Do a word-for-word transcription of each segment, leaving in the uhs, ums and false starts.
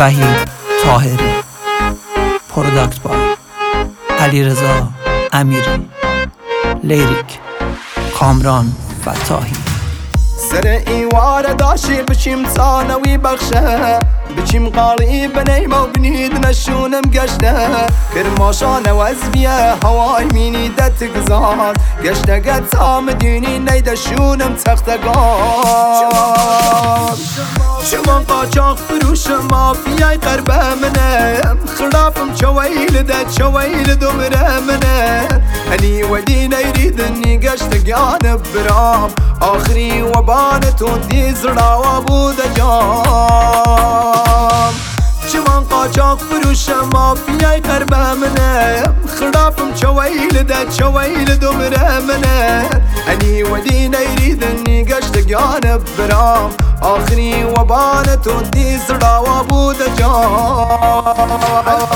وحید طاهری، پروداکت بای علیرضا امیری، لیریک کامران فتاحی. سر ایوار داشی بچیم ثانوی بخشه، بچیم قالی بنیم و بنید نشونم گشته، کرماشان وزبیه هوای مینی دت گزار، گشته گت آمدینی نیدشونم تختگار. شمان قاچاق فروش مافیای قربه منه، خلافم چویل ده چویل دومره منه، هنی ودی نیریدنی گشته گیان برام، آخری وبانتو دی زرا وابود جام. شمان قاچاق فروش مافیای قربه منه، خلافم چویل ده چویل دومره منه، هنی ودی نیریدنی گشته گیان برام، آخری وبانتو دی زرا وابود جام.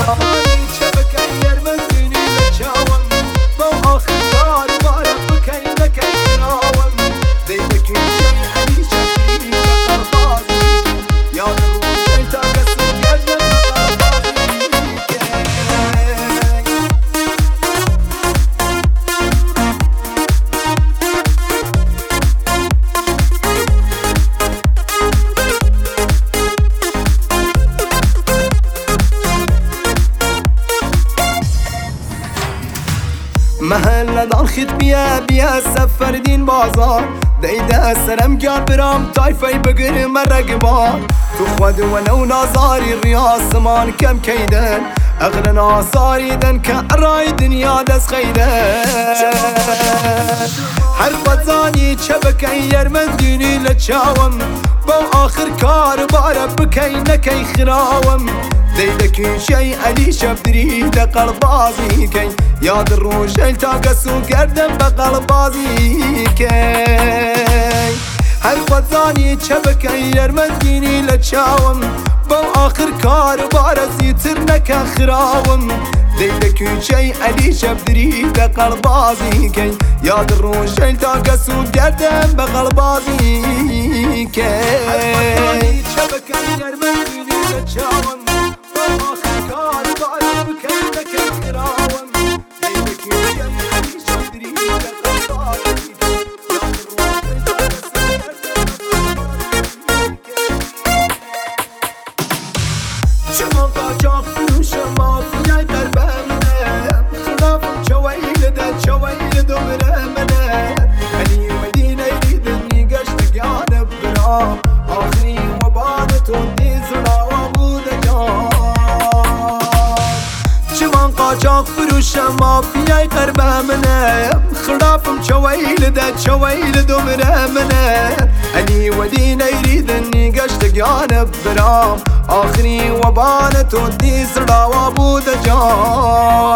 محل دان خیت بیا بیا سفر دین بازار، دیده سرم گار برام تایفای بگر مرگبان، تو خود و نو نازاری ریاسمان کم کیدن، اغلن آثاری دن که ارای دنیا دست خیدن. هر فضانی چه بکی یرمندینی لچاوم، با آخر کار باره بکی نکی خراوم، دیده کی شی علی شبدری ده قلبازی کی، یاد روش التاقسو گردم بقلبازی کی. هر خزانی چه بکی یرمندینی لچاوم، با آخر کار بارزی تر نکه خراوم، دیده کی شی علی شبدری ده قلبازی کی، یاد روش التاقسو گردم بقلبازی کی. هر خزانی چه بکی یرمندینی لچاوم، شمان قاچاق فروش مافیای قربه منه، خلافم چویل ده چویل دومره منه، هنی ودی نیریدنی گشته گیان برام، آخری وبانتو دی زرا وابود جام. شمان قاچاق فروش مافیای قربه منه، خلافم چویل ده چویل دومره منه، هنی ودی نیریدنی گشته گیان برام، آخری وبانتو دی زرا وابود جام.